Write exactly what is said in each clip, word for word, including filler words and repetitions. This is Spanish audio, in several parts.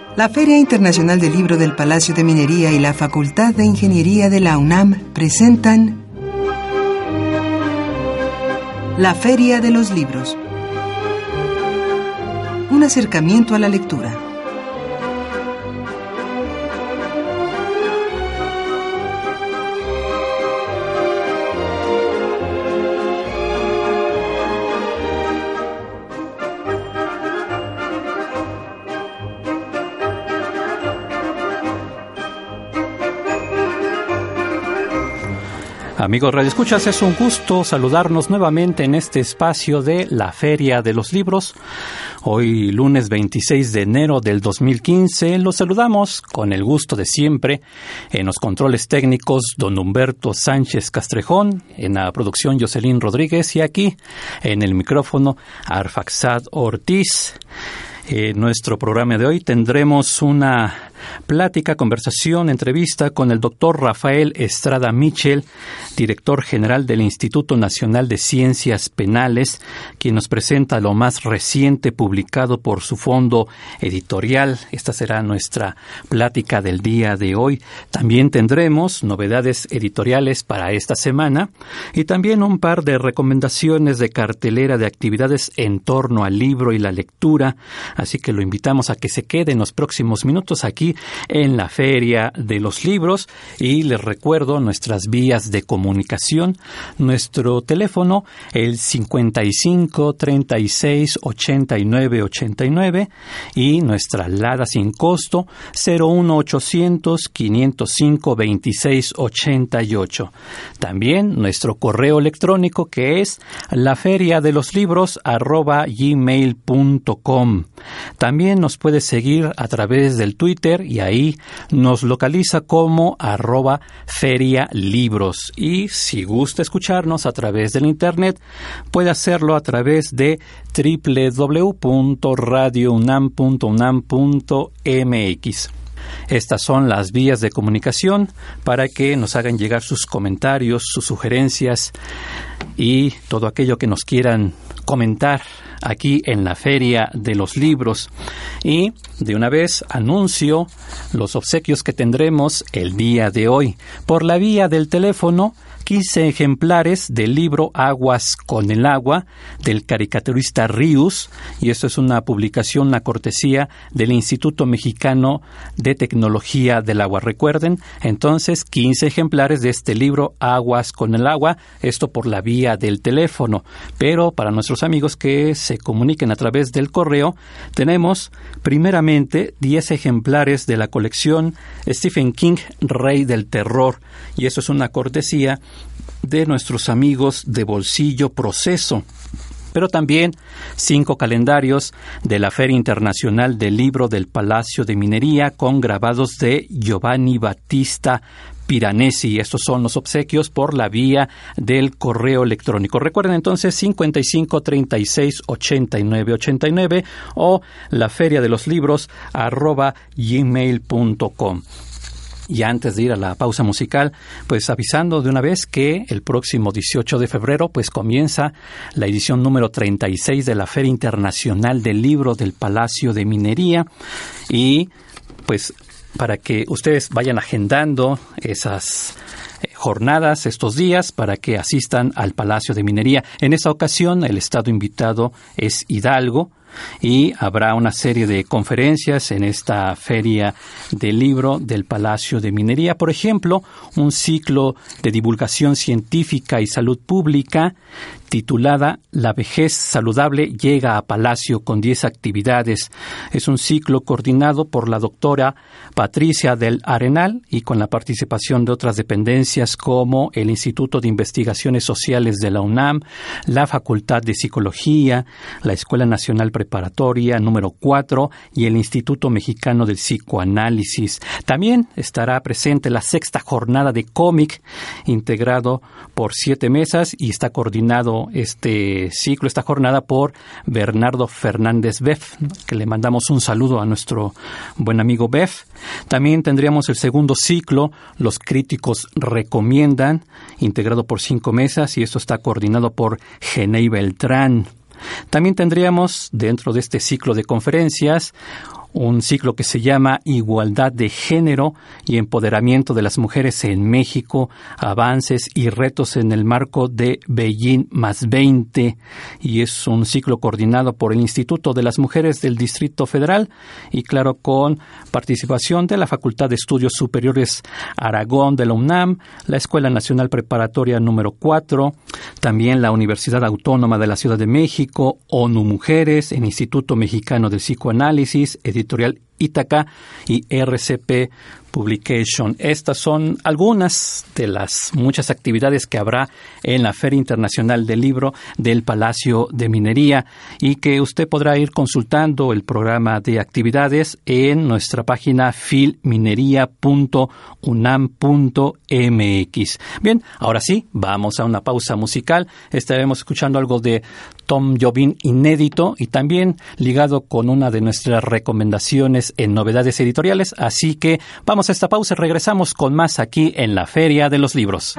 La Feria Internacional del Libro del Palacio de Minería y la Facultad de Ingeniería de la UNAM presentan La Feria de los Libros. Un acercamiento a la lectura. Amigos radioescuchas, es un gusto saludarnos nuevamente en este espacio de la Feria de los Libros. Hoy, lunes veintiséis de enero del dos mil quince, los saludamos con el gusto de siempre. En los controles técnicos, don Humberto Sánchez Castrejón, en la producción Jocelyn Rodríguez y aquí en el micrófono Arfaxad Ortiz. En nuestro programa de hoy tendremos una plática, conversación, entrevista con el doctor Rafael Estrada Michel, director general del Instituto Nacional de Ciencias Penales, quien nos presenta lo más reciente publicado por su fondo editorial. Esta será nuestra plática del día de hoy. También tendremos novedades editoriales para esta semana y también un par de recomendaciones de cartelera de actividades en torno al libro y la lectura. Así que lo invitamos a que se quede en los próximos minutos aquí en la Feria de los Libros. Y les recuerdo nuestras vías de comunicación. Nuestro teléfono, el cincuenta y cinco, treinta y seis, ochenta y nueve, ochenta y nueve, y nuestra alada sin costo, cero uno ochocientos, quinientos cinco, veintiséis, ochenta y ocho. También nuestro correo electrónico, que es laferiadeloslibros arroba gmail punto com. También nos puede seguir a través del Twitter y ahí nos localiza como arroba ferialibros. Y si gusta escucharnos a través del Internet, puede hacerlo a través de doble u doble u doble u punto radio unam punto unam punto m x. Estas son las vías de comunicación para que nos hagan llegar sus comentarios, sus sugerencias y todo aquello que nos quieran comentar aquí en la Feria de los Libros. Y de una vez anuncio los obsequios que tendremos el día de hoy. Por la vía del teléfono, quince ejemplares del libro Aguas con el agua, del caricaturista Rius, y esto es una publicación, una cortesía del Instituto Mexicano de Tecnología del Agua. Recuerden, entonces, quince ejemplares de este libro Aguas con el agua, esto por la vía del teléfono. Pero para nuestros amigos que se comuniquen a través del correo, tenemos primeramente diez ejemplares de la colección Stephen King, Rey del Terror, y eso es una cortesía de nuestros amigos de Bolsillo Proceso. Pero también cinco calendarios de la Feria Internacional del Libro del Palacio de Minería con grabados de Giovanni Battista Piranesi. Estos son los obsequios por la vía del correo electrónico. Recuerden entonces cincuenta y cinco, treinta y seis, ochenta y nueve, ochenta y nueve o la feria de los libros arroba gmail punto com. Y antes de ir a la pausa musical, pues avisando de una vez que el próximo dieciocho de febrero pues comienza la edición número treinta y seis de la Feria Internacional del Libro del Palacio de Minería. Y pues para que ustedes vayan agendando esas jornadas, estos días, para que asistan al Palacio de Minería. En esta ocasión el estado invitado es Hidalgo, y habrá una serie de conferencias en esta feria del libro del Palacio de Minería. Por ejemplo, un ciclo de divulgación científica y salud pública titulada La vejez saludable llega a Palacio con diez actividades. Es un ciclo coordinado por la doctora Patricia del Arenal y con la participación de otras dependencias como el Instituto de Investigaciones Sociales de la UNAM, la Facultad de Psicología, la Escuela Nacional Preparatoria número cuatro y el Instituto Mexicano del Psicoanálisis. También estará presente la sexta jornada de cómic, integrado por siete mesas, y está coordinado este ciclo, esta jornada, por Bernardo Fernández Beff, que le mandamos un saludo a nuestro buen amigo Beff. También tendríamos el segundo ciclo, Los Críticos Recomiendan, integrado por cinco mesas, y esto está coordinado por Genei Beltrán. También tendríamos, dentro de este ciclo de conferencias, un ciclo que se llama Igualdad de Género y Empoderamiento de las Mujeres en México, Avances y Retos en el Marco de Beijing más veinte, y es un ciclo coordinado por el Instituto de las Mujeres del Distrito Federal y claro, con participación de la Facultad de Estudios Superiores Aragón de la UNAM, la Escuela Nacional Preparatoria número cuatro, también la Universidad Autónoma de la Ciudad de México, ONU Mujeres, el Instituto Mexicano del Psicoanálisis, Editorial Ítaca y R C P Publication. Estas son algunas de las muchas actividades que habrá en la Feria Internacional del Libro del Palacio de Minería y que usted podrá ir consultando el programa de actividades en nuestra página filminería punto unam punto m x. Bien, ahora sí, vamos a una pausa musical. Estaremos escuchando algo de Tom Jobim inédito y también ligado con una de nuestras recomendaciones en novedades editoriales. Así que vamos a esta pausa y regresamos con más aquí en la Feria de los Libros.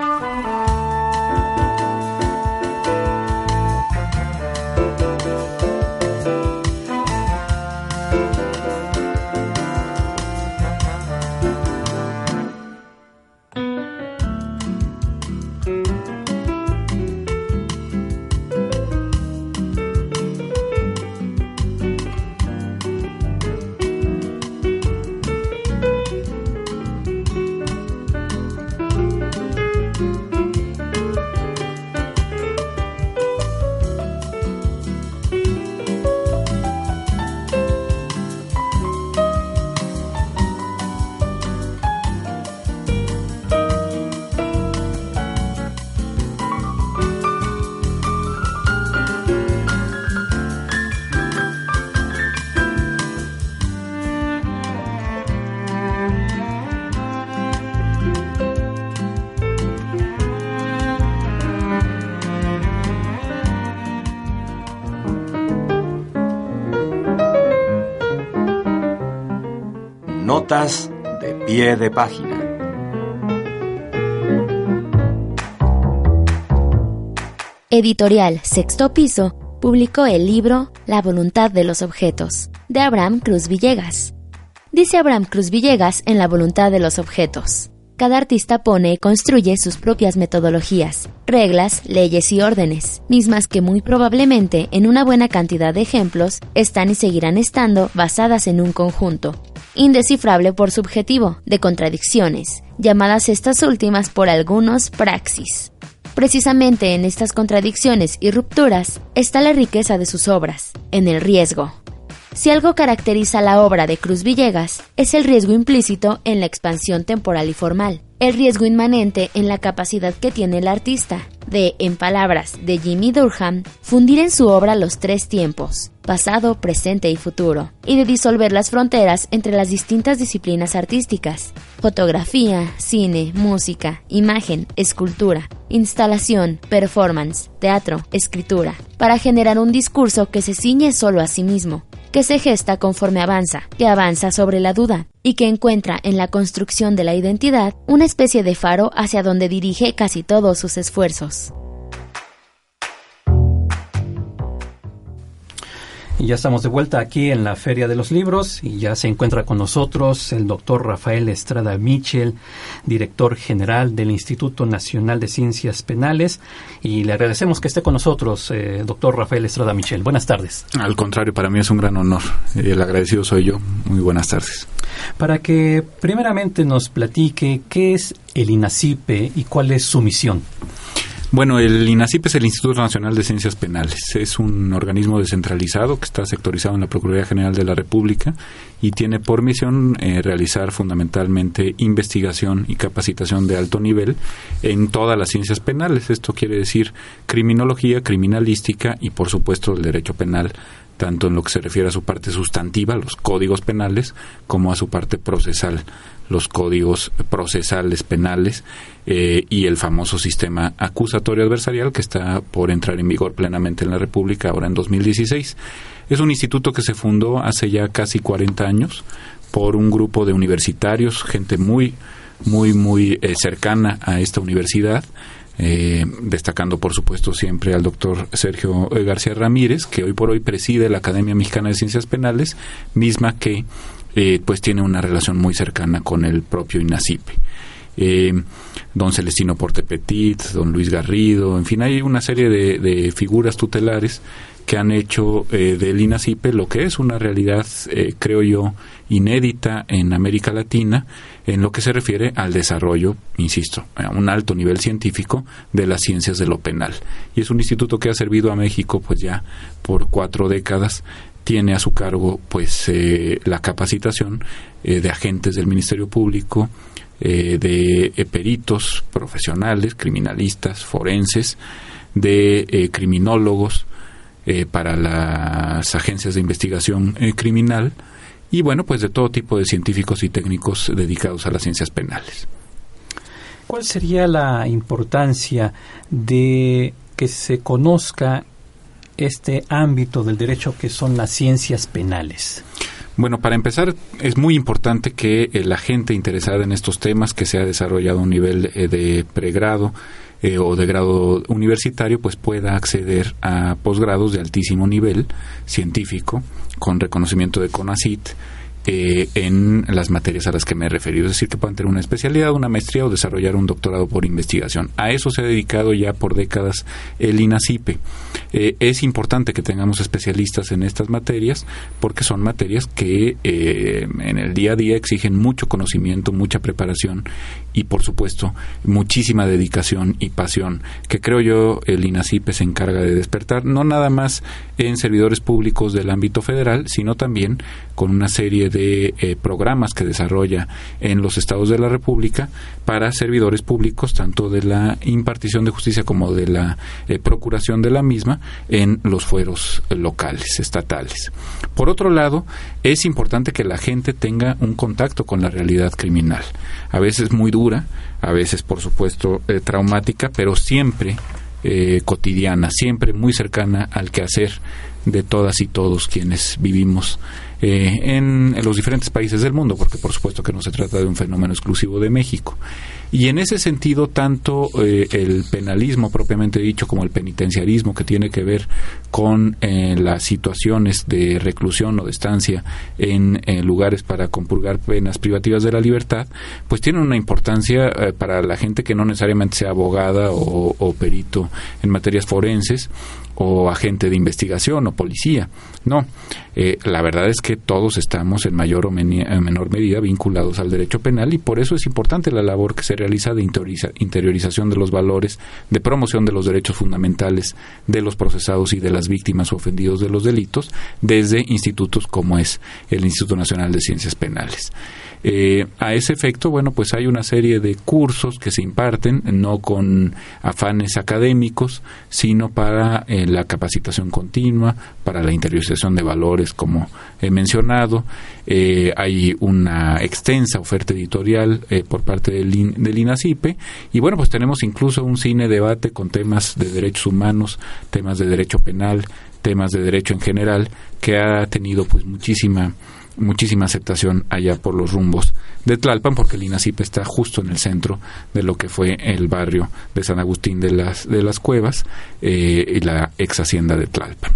Notas de pie de página. Editorial Sexto Piso publicó el libro La voluntad de los objetos, de Abraham Cruz Villegas. Dice Abraham Cruz Villegas en La voluntad de los objetos: cada artista pone y construye sus propias metodologías, reglas, leyes y órdenes, mismas que muy probablemente en una buena cantidad de ejemplos están y seguirán estando basadas en un conjunto, indescifrable por subjetivo, de contradicciones, llamadas estas últimas por algunos praxis. Precisamente en estas contradicciones y rupturas está la riqueza de sus obras, en el riesgo. Si algo caracteriza la obra de Cruz Villegas, es el riesgo implícito en la expansión temporal y formal, el riesgo inmanente en la capacidad que tiene el artista de, en palabras de Jimmy Durham, fundir en su obra los tres tiempos, pasado, presente y futuro, y de disolver las fronteras entre las distintas disciplinas artísticas: fotografía, cine, música, imagen, escultura, instalación, performance, teatro, escritura, para generar un discurso que se ciñe solo a sí mismo, que se gesta conforme avanza, que avanza sobre la duda, y que encuentra en la construcción de la identidad una especie de faro hacia donde dirige casi todos sus esfuerzos. Y ya estamos de vuelta aquí en la Feria de los Libros y ya se encuentra con nosotros el doctor Rafael Estrada Mitchell, director general del Instituto Nacional de Ciencias Penales, y le agradecemos que esté con nosotros, eh, doctor Rafael Estrada Mitchell. Buenas tardes. Al contrario, para mí es un gran honor. El agradecido soy yo. Muy buenas tardes. Para que primeramente nos platique qué es el INACIPE y cuál es su misión. Bueno, el INACIPE es el Instituto Nacional de Ciencias Penales. Es un organismo descentralizado que está sectorizado en la Procuraduría General de la República y tiene por misión eh, realizar fundamentalmente investigación y capacitación de alto nivel en todas las ciencias penales. Esto quiere decir criminología, criminalística y, por supuesto, el derecho penal, tanto en lo que se refiere a su parte sustantiva, los códigos penales, como a su parte procesal, los códigos procesales penales eh, y el famoso sistema acusatorio adversarial que está por entrar en vigor plenamente en la República ahora en dos mil dieciséis. Es un instituto que se fundó hace ya casi cuarenta años por un grupo de universitarios, gente muy, muy, muy eh, cercana a esta universidad, Eh, destacando por supuesto siempre al doctor Sergio García Ramírez, que hoy por hoy preside la Academia Mexicana de Ciencias Penales, misma que eh, pues tiene una relación muy cercana con el propio INACIPE. Eh, don Celestino Porte Petit, don Luis Garrido, en fin, hay una serie de, de figuras tutelares que han hecho eh, del INACIPE lo que es una realidad, eh, creo yo, inédita en América Latina en lo que se refiere al desarrollo, insisto, a un alto nivel científico de las ciencias de lo penal. Y es un instituto que ha servido a México pues ya por cuatro décadas. Tiene a su cargo pues eh, la capacitación eh, de agentes del Ministerio Público, eh, de eh, peritos profesionales, criminalistas, forenses, de eh, criminólogos, Eh, para las agencias de investigación eh, criminal y bueno, pues de todo tipo de científicos y técnicos dedicados a las ciencias penales. ¿Cuál sería la importancia de que se conozca este ámbito del derecho que son las ciencias penales? Bueno, para empezar, es muy importante que eh, la gente interesada en estos temas, que se ha desarrollado a un nivel eh, de pregrado, Eh, o de grado universitario, pues pueda acceder a posgrados de altísimo nivel científico con reconocimiento de CONACYT eh, en las materias a las que me he referido, es decir, que puedan tener una especialidad, una maestría o desarrollar un doctorado por investigación. A eso se ha dedicado ya por décadas el INACIPE. Eh, es importante que tengamos especialistas en estas materias porque son materias que eh, en el día a día exigen mucho conocimiento, mucha preparación y por supuesto muchísima dedicación y pasión, que creo yo el INACIPE se encarga de despertar, no nada más en servidores públicos del ámbito federal, sino también con una serie de eh, programas que desarrolla en los estados de la República para servidores públicos, tanto de la impartición de justicia como de la eh, procuración de la misma en los fueros locales, estatales. Por otro lado, es importante que la gente tenga un contacto con la realidad criminal, a veces muy dura, a veces por supuesto eh, traumática, pero siempre eh, cotidiana, siempre muy cercana al quehacer de todas y todos quienes vivimos eh, en, en los diferentes países del mundo, porque por supuesto que no se trata de un fenómeno exclusivo de México. Y en ese sentido, tanto eh, el penalismo propiamente dicho como el penitenciarismo, que tiene que ver con eh, las situaciones de reclusión o de estancia en eh, lugares para compurgar penas privativas de la libertad, pues tienen una importancia eh, para la gente que no necesariamente sea abogada o, o perito en materias forenses, o agente de investigación o policía. No, eh, la verdad es que todos estamos en mayor o meni- en menor medida vinculados al derecho penal y por eso es importante la labor que se realiza de interioriza- interiorización de los valores, de promoción de los derechos fundamentales de los procesados y de las víctimas o ofendidos de los delitos desde institutos como es el Instituto Nacional de Ciencias Penales. Eh, a ese efecto, bueno, pues hay una serie de cursos que se imparten, no con afanes académicos, sino para eh, la capacitación continua, para la interiorización de valores, como he mencionado. Eh, hay una extensa oferta editorial eh, por parte del, I N, del INACIPE, y bueno, pues tenemos incluso un cine debate con temas de derechos humanos, temas de derecho penal, temas de derecho en general, que ha tenido pues muchísima muchísima aceptación allá por los rumbos de Tlalpan, porque el INACIPE está justo en el centro de lo que fue el barrio de San Agustín de las, de las Cuevas eh, y la ex hacienda de Tlalpan.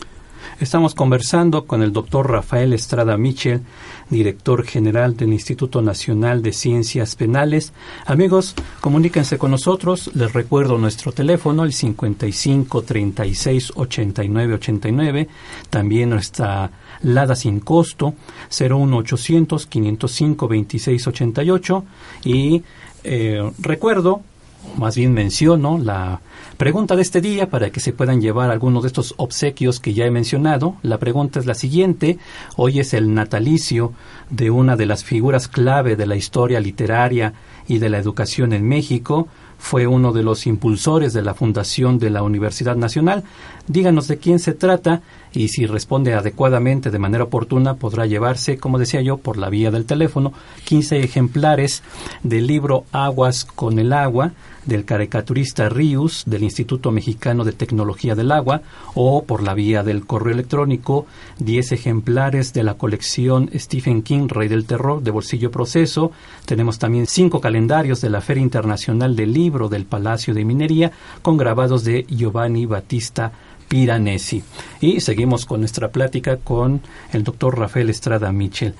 Estamos conversando con el doctor Rafael Estrada Michel, director general del Instituto Nacional de Ciencias Penales. Amigos, comuníquense con nosotros. Les recuerdo nuestro teléfono, el cincuenta y cinco, treinta y seis, ochenta y nueve, ochenta y nueve. También nuestra Lada sin costo, cero uno ochocientos, quinientos cinco, veintiséis ochenta y ocho. Y eh, recuerdo, más bien menciono, la pregunta de este día para que se puedan llevar algunos de estos obsequios que ya he mencionado. La pregunta es la siguiente. Hoy es el natalicio de una de las figuras clave de la historia literaria y de la educación en México. Fue uno de los impulsores de la fundación de la Universidad Nacional. Díganos de quién se trata y si responde adecuadamente de manera oportuna podrá llevarse, como decía yo, por la vía del teléfono, quince ejemplares del libro Aguas con el Agua, del caricaturista Ríos, del Instituto Mexicano de Tecnología del Agua, o por la vía del correo electrónico, diez ejemplares de la colección Stephen King, Rey del Terror, de Bolsillo Proceso. Tenemos también cinco calendarios de la Feria Internacional del Libro, libro del Palacio de Minería con grabados de Giovanni Battista Piranesi. Y seguimos con nuestra plática con el doctor Rafael Estrada Mitchell.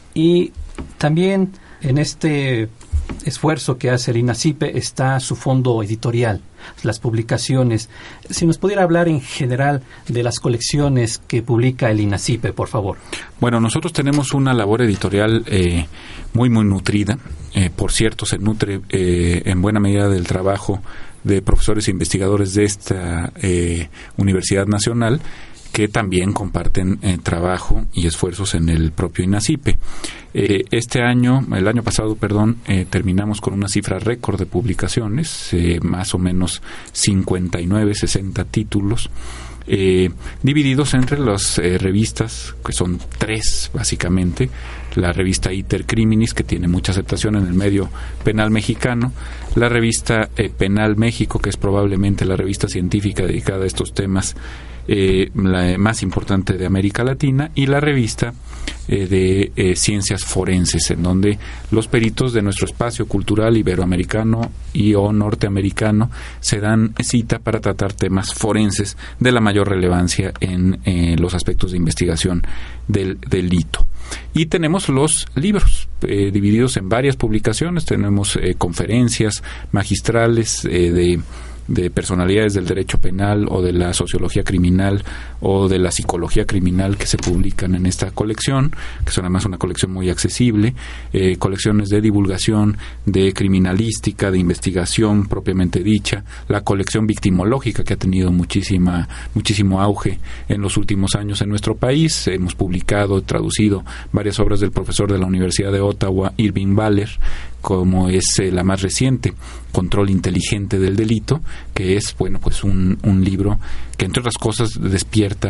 Y también en este esfuerzo que hace el INACYPE está su fondo editorial, las publicaciones. Si nos pudiera hablar en general de las colecciones que publica el INACYPE, por favor. Bueno, nosotros tenemos una labor editorial eh, muy, muy nutrida. Eh, por cierto, se nutre eh, en buena medida del trabajo de profesores e investigadores de esta eh, Universidad Nacional, que también comparten eh, trabajo y esfuerzos en el propio INACYPE. Eh, este año, el año pasado, perdón, eh, terminamos con una cifra récord de publicaciones, eh, más o menos cincuenta y nueve, sesenta títulos, eh, divididos entre las eh, revistas, que son tres básicamente. La revista Iter Criminis, que tiene mucha aceptación en el medio penal mexicano, la revista eh, Penal México, que es probablemente la revista científica dedicada a estos temas eh, la más importante de América Latina, y la revista eh, de eh, Ciencias Forenses, en donde los peritos de nuestro espacio cultural iberoamericano y o norteamericano se dan cita para tratar temas forenses de la mayor relevancia en eh, los aspectos de investigación del delito. Y tenemos los libros eh, divididos en varias publicaciones. Tenemos eh, conferencias magistrales eh, de de personalidades del derecho penal o de la sociología criminal o de la psicología criminal que se publican en esta colección, que son además una colección muy accesible, eh, colecciones de divulgación, de criminalística, de investigación propiamente dicha, la colección victimológica, que ha tenido muchísima muchísimo auge en los últimos años en nuestro país. Hemos publicado, traducido varias obras del profesor de la Universidad de Ottawa, Irving Baller, como es eh, la más reciente, Control Inteligente del Delito, que es, bueno, pues un, un libro que, entre otras cosas, despierta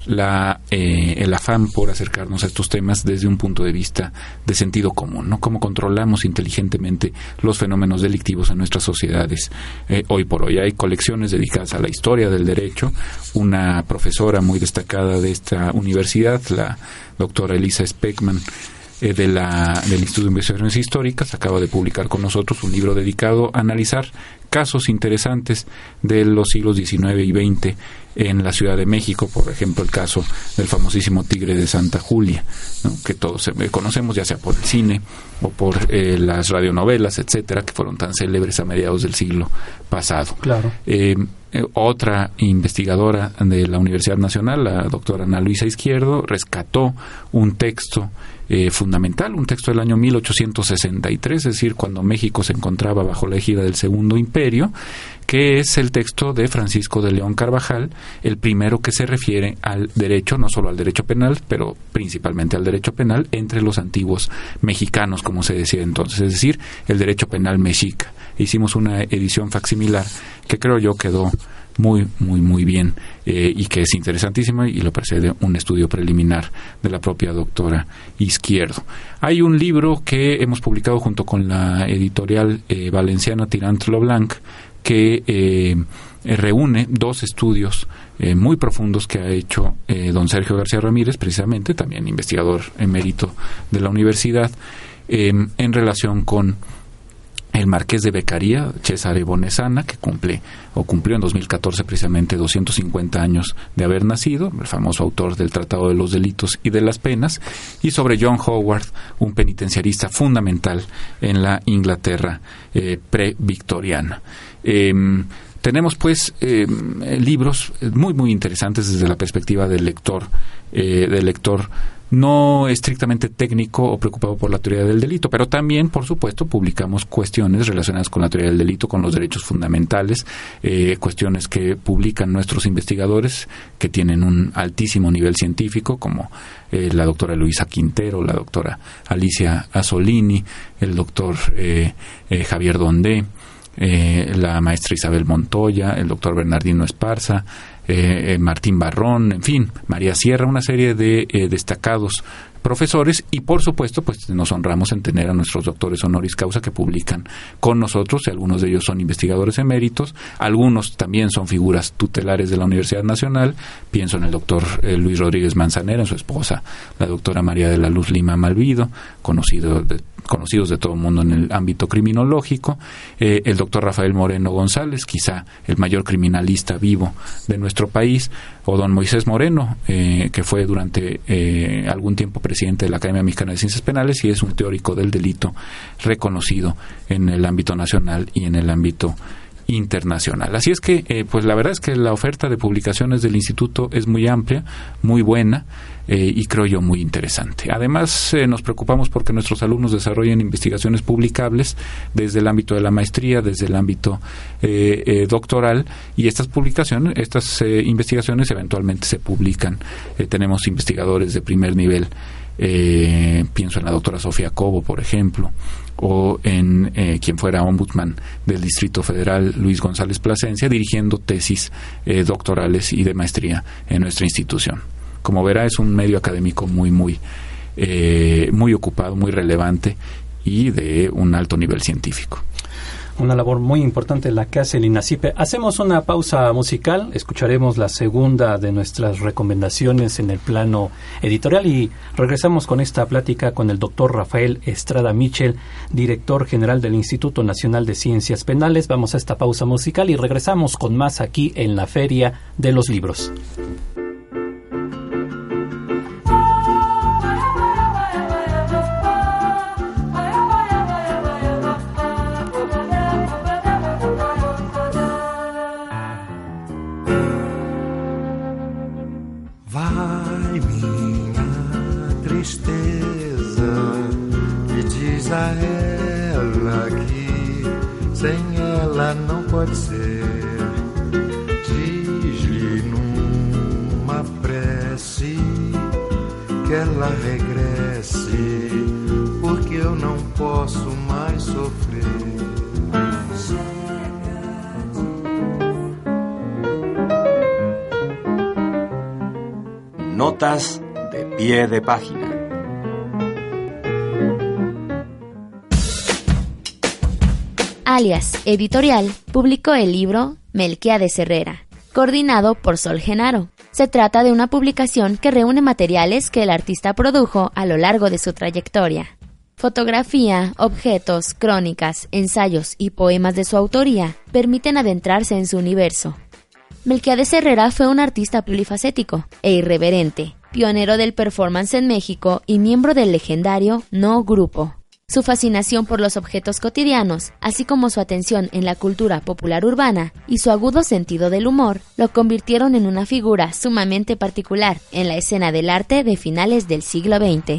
la eh, el afán por acercarnos a estos temas desde un punto de vista de sentido común, ¿no? Cómo controlamos inteligentemente los fenómenos delictivos en nuestras sociedades. Eh, hoy por hoy hay colecciones dedicadas a la historia del derecho. Una profesora muy destacada de esta universidad, la doctora Elisa Speckman, De la, del Instituto de Investigaciones Históricas, acaba de publicar con nosotros un libro dedicado a analizar casos interesantes de los siglos diecinueve y veinte en la Ciudad de México, por ejemplo el caso del famosísimo Tigre de Santa Julia, ¿no? Que todos conocemos, ya sea por el cine o por eh, las radionovelas, etcétera, que fueron tan célebres a mediados del siglo pasado. Claro. Eh, eh, otra investigadora de la Universidad Nacional, la doctora Ana Luisa Izquierdo, rescató un texto Eh, fundamental, un texto del año mil ochocientos sesenta y tres, es decir, cuando México se encontraba bajo la égida del Segundo Imperio, que es el texto de Francisco de León Carvajal, el primero que se refiere al derecho, no solo al derecho penal, pero principalmente al derecho penal entre los antiguos mexicanos, como se decía entonces, es decir, el derecho penal mexica. Hicimos una edición facsimilar que creo yo quedó muy, muy, muy bien eh, y que es interesantísima, y lo precede un estudio preliminar de la propia doctora Izquierdo. Hay un libro que hemos publicado junto con la editorial eh, valenciana Tirant lo Blanc, que eh, reúne dos estudios eh, muy profundos que ha hecho eh, don Sergio García Ramírez, precisamente, también investigador emérito de la universidad, eh, en relación con el Marqués de Beccaria, Cesare Bonesana, que cumple o cumplió en dos mil catorce precisamente doscientos cincuenta años de haber nacido, el famoso autor del Tratado de los Delitos y de las Penas, y sobre John Howard, un penitenciarista fundamental en la Inglaterra eh, pre-victoriana. Eh, tenemos pues eh, libros muy muy interesantes desde la perspectiva del lector, eh, del lector no estrictamente técnico o preocupado por la teoría del delito, pero también, por supuesto, publicamos cuestiones relacionadas con la teoría del delito, con los derechos fundamentales, eh, cuestiones que publican nuestros investigadores que tienen un altísimo nivel científico, como eh, la doctora Luisa Quintero, la doctora Alicia Asolini, el doctor eh, eh, Javier Dondé, eh, la maestra Isabel Montoya, el doctor Bernardino Esparza, Eh, Martín Barrón, en fin, María Sierra, una serie de eh, destacados profesores, y por supuesto pues nos honramos en tener a nuestros doctores honoris causa que publican con nosotros, y algunos de ellos son investigadores eméritos, algunos también son figuras tutelares de la Universidad Nacional. Pienso en el doctor eh, Luis Rodríguez Manzanera, en su esposa, la doctora María de la Luz Lima Malvido, conocido de, conocidos de todo el mundo en el ámbito criminológico, eh, el doctor Rafael Moreno González, quizá el mayor criminalista vivo de nuestro país, o don Moisés Moreno, eh, que fue durante eh, algún tiempo presidente de la Academia Mexicana de Ciencias Penales y es un teórico del delito reconocido en el ámbito nacional y en el ámbito internacional. Así es que, eh, pues la verdad es que la oferta de publicaciones del Instituto es muy amplia, muy buena, eh, y creo yo muy interesante. Además, eh, nos preocupamos porque nuestros alumnos desarrollen investigaciones publicables desde el ámbito de la maestría, desde el ámbito eh, eh, doctoral, y estas publicaciones, estas eh, investigaciones eventualmente se publican. Eh, tenemos investigadores de primer nivel, eh, pienso en la doctora Sofía Cobo, por ejemplo, o en eh, quien fuera ombudsman del Distrito Federal, Luis González Plasencia, dirigiendo tesis eh, doctorales y de maestría en nuestra institución. Como verá, es un medio académico muy, muy, eh, muy ocupado, muy relevante y de un alto nivel científico. Una labor muy importante la que hace el INACIPE. Hacemos una pausa musical, escucharemos la segunda de nuestras recomendaciones en el plano editorial y regresamos con esta plática con el doctor Rafael Estrada Mitchell, director general del Instituto Nacional de Ciencias Penales. Vamos a esta pausa musical y regresamos con más aquí en la Feria de los Libros. Pode ser, diz-lhe numa prece que ela regresse, porque eu não posso mais sofrer. Notas de pie de página. Alias Editorial publicó el libro Melquiades Herrera, coordinado por Sol Genaro. Se trata de una publicación que reúne materiales que el artista produjo a lo largo de su trayectoria. Fotografía, objetos, crónicas, ensayos y poemas de su autoría permiten adentrarse en su universo. Melquiades Herrera fue un artista polifacético e irreverente, pionero del performance en México y miembro del legendario No Grupo. Su fascinación por los objetos cotidianos, así como su atención en la cultura popular urbana y su agudo sentido del humor, lo convirtieron en una figura sumamente particular en la escena del arte de finales del siglo veinte.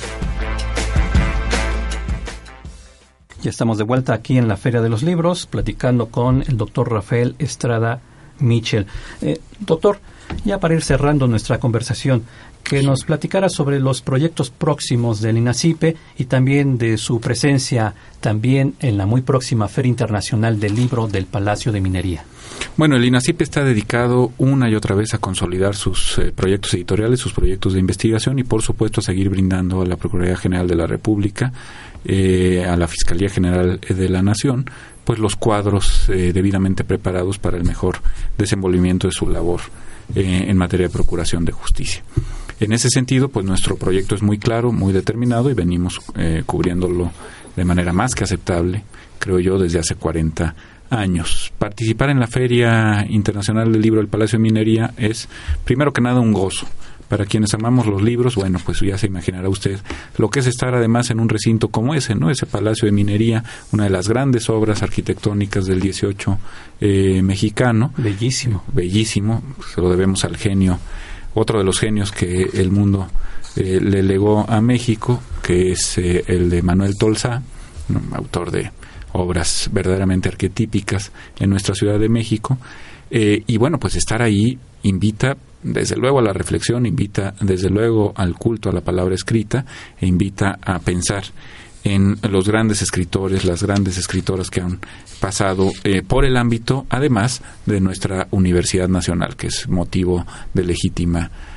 Ya estamos de vuelta aquí en la Feria de los Libros, platicando con el doctor Rafael Estrada Mitchell. Eh, doctor, ya para ir cerrando nuestra conversación, que nos platicara sobre los proyectos próximos del INACIPE y también de su presencia también en la muy próxima Feria Internacional del Libro del Palacio de Minería. Bueno, el INACIPE está dedicado una y otra vez a consolidar sus eh, proyectos editoriales, sus proyectos de investigación y, por supuesto, a seguir brindando a la Procuraduría General de la República, eh, a la Fiscalía General de la Nación, pues los cuadros eh, debidamente preparados para el mejor desenvolvimiento de su labor eh, en materia de procuración de justicia. En ese sentido, pues nuestro proyecto es muy claro, muy determinado y venimos eh, cubriéndolo de manera más que aceptable, creo yo, desde hace cuarenta años. Participar en la Feria Internacional del Libro del Palacio de Minería es, primero que nada, un gozo. Para quienes amamos los libros, bueno, pues ya se imaginará usted lo que es estar además en un recinto como ese, ¿no? Ese Palacio de Minería, una de las grandes obras arquitectónicas del dieciocho eh, mexicano. Bellísimo. Bellísimo, se lo debemos al genio, otro de los genios que el mundo eh, le legó a México, que es eh, el de Manuel Tolsá, ¿no? Autor de obras verdaderamente arquetípicas en nuestra Ciudad de México. Eh, y bueno, pues estar ahí invita desde luego a la reflexión, invita desde luego al culto a la palabra escrita e invita a pensar en los grandes escritores, las grandes escritoras que han pasado eh, por el ámbito, además de nuestra Universidad Nacional, que es motivo de legítima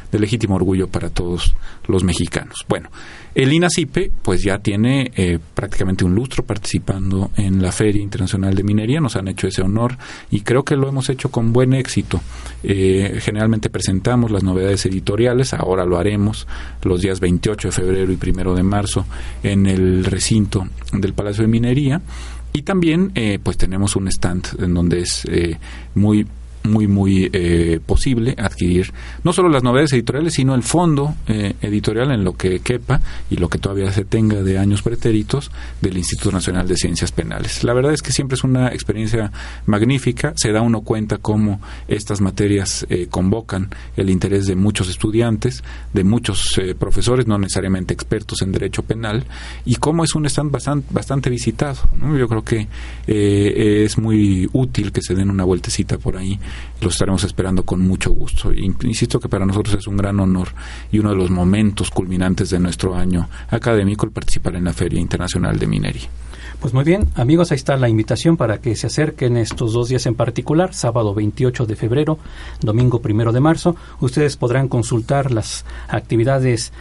de legítimo orgullo para todos los mexicanos. Bueno, el INACIPE pues ya tiene eh, prácticamente un lustro participando en la Feria Internacional de Minería, nos han hecho ese honor y creo que lo hemos hecho con buen éxito. Eh, generalmente presentamos las novedades editoriales, ahora lo haremos los días veintiocho de febrero y primero de marzo en el recinto del Palacio de Minería, y también eh, pues tenemos un stand en donde es eh, muy muy muy eh, posible adquirir no solo las novedades editoriales, sino el fondo eh, editorial en lo que quepa y lo que todavía se tenga de años pretéritos del Instituto Nacional de Ciencias Penales. La verdad es que siempre es una experiencia magnífica, se da uno cuenta cómo estas materias eh, convocan el interés de muchos estudiantes, de muchos eh, profesores, no necesariamente expertos en derecho penal, y cómo es un stand bastante, bastante visitado, ¿no? Yo creo que eh, es muy útil que se den una vueltecita por ahí. Lo estaremos esperando con mucho gusto. Insisto que para nosotros es un gran honor y uno de los momentos culminantes de nuestro año académico el participar en la Feria Internacional de Minería. Pues muy bien, amigos, ahí está la invitación para que se acerquen estos dos días en particular, sábado veintiocho de febrero, domingo primero de marzo. Ustedes podrán consultar las actividades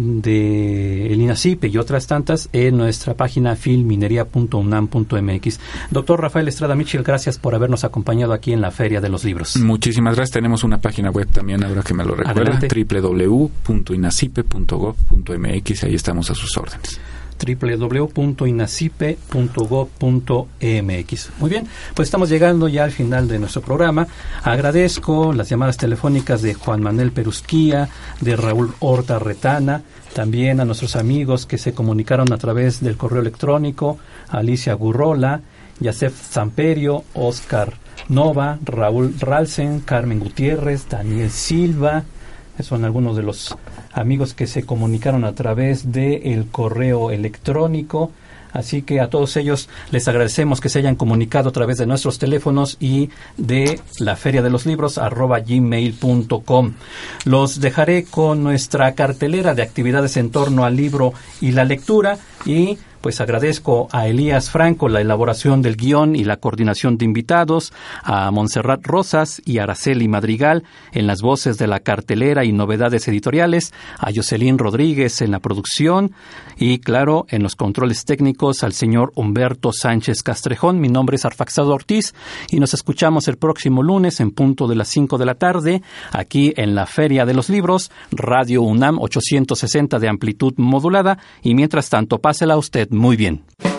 del INACIPE y otras tantas en nuestra página filminería punto unam punto mx. Doctor Rafael Estrada Mitchell, gracias por habernos acompañado aquí en la Feria de los Libros. Muchísimas gracias. Tenemos una página web también, ahora que me lo recuerda, doble u doble u doble u punto inacipe punto gob punto mx. Ahí estamos a sus órdenes. doble u doble u doble u punto inacipe punto gob punto mx. Muy bien, pues estamos llegando ya al final de nuestro programa. Agradezco las llamadas telefónicas de Juan Manuel Perusquía, de Raúl Horta Retana, también a nuestros amigos que se comunicaron a través del correo electrónico, Alicia Gurrola, Yasef Zamperio, Oscar Nova, Raúl Ralsen, Carmen Gutiérrez, Daniel Silva. Son algunos de los amigos que se comunicaron a través del correo electrónico. Así que a todos ellos les agradecemos que se hayan comunicado a través de nuestros teléfonos y de la Feria de los Libros, arroba gmail punto com. Los dejaré con nuestra cartelera de actividades en torno al libro y la lectura, y pues agradezco a Elías Franco la elaboración del guión y la coordinación de invitados, a Montserrat Rosas y Araceli Madrigal en las voces de la cartelera y novedades editoriales, a Jocelyn Rodríguez en la producción y, claro, en los controles técnicos al señor Humberto Sánchez Castrejón. Mi nombre es Arfaxado Ortiz y nos escuchamos el próximo lunes en punto de las cinco de la tarde aquí en la Feria de los Libros, Radio UNAM ochocientos sesenta de amplitud modulada, y mientras tanto pásela usted muy bien.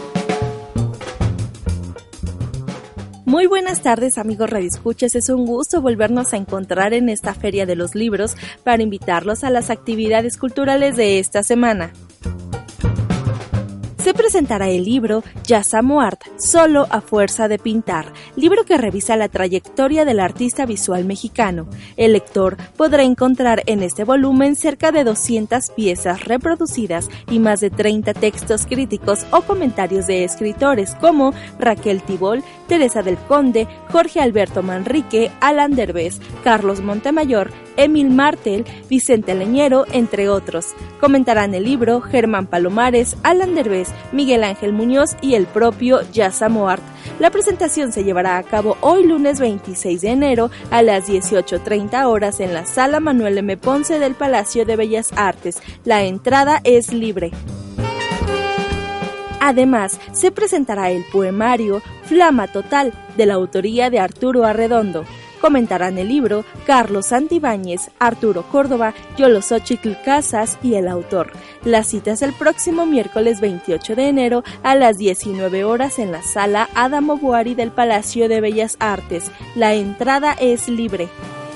Muy buenas tardes, amigos radioescuchas. Es un gusto volvernos a encontrar en esta Feria de los Libros para invitarlos a las actividades culturales de esta semana. Se presentará el libro Yazamo Art, solo a fuerza de pintar, libro que revisa la trayectoria del artista visual mexicano. El lector podrá encontrar en este volumen cerca de doscientas piezas reproducidas y más de treinta textos críticos o comentarios de escritores como Raquel Tibol, Teresa del Conde, Jorge Alberto Manrique, Alan Derbez, Carlos Montemayor, Emil Martel, Vicente Leñero, entre otros. Comentarán el libro Germán Palomares, Alan Derbez, Miguel Ángel Muñoz y el propio Yazamo Art. La presentación se llevará a cabo hoy lunes veintiséis de enero a las dieciocho treinta horas en la Sala Manuel M. Ponce del Palacio de Bellas Artes. La entrada es libre. Además, se presentará el poemario Flama Total, de la autoría de Arturo Arredondo. Comentarán el libro Carlos Santibáñez, Arturo Córdoba, Yolosóchitl Casas y el autor. La cita es el próximo miércoles veintiocho de enero a las diecinueve horas en la Sala Adamo Boari del Palacio de Bellas Artes. La entrada es libre.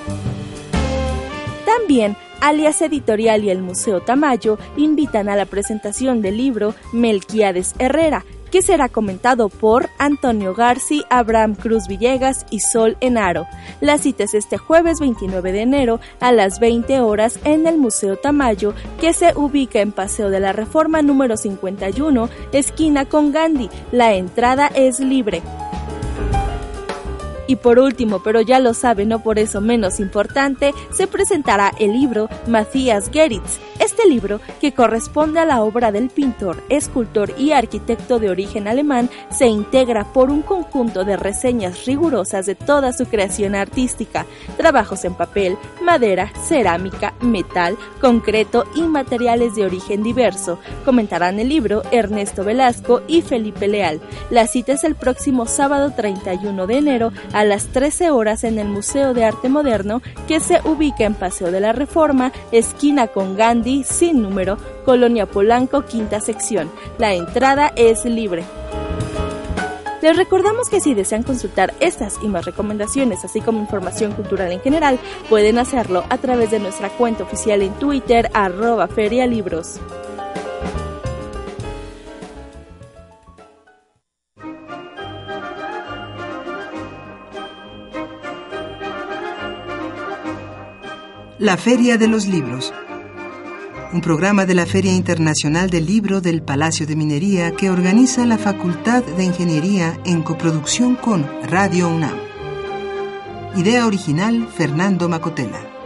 También, Alias Editorial y el Museo Tamayo invitan a la presentación del libro Melquiades Herrera, que será comentado por Antonio Garci, Abraham Cruz Villegas y Sol Enaro. La cita es este jueves veintinueve de enero a las veinte horas en el Museo Tamayo, que se ubica en Paseo de la Reforma número cincuenta y uno, esquina con Gandhi. La entrada es libre. Y por último, pero ya lo sabe, no por eso menos importante, se presentará el libro Matthias Geritz. Este libro, que corresponde a la obra del pintor, escultor y arquitecto de origen alemán, se integra por un conjunto de reseñas rigurosas de toda su creación artística, trabajos en papel, madera, cerámica, metal, concreto y materiales de origen diverso. Comentarán el libro Ernesto Velasco y Felipe Leal. La cita es el próximo sábado treinta y uno de enero a las trece horas en el Museo de Arte Moderno, que se ubica en Paseo de la Reforma, esquina con Gandhi, sin número, Colonia Polanco, quinta sección. La entrada es libre. Les recordamos que si desean consultar estas y más recomendaciones, así como información cultural en general, pueden hacerlo a través de nuestra cuenta oficial en Twitter, arroba ferialibros. La Feria de los Libros, un programa de la Feria Internacional del Libro del Palacio de Minería que organiza la Facultad de Ingeniería en coproducción con Radio UNAM. Idea original, Fernando Macotela.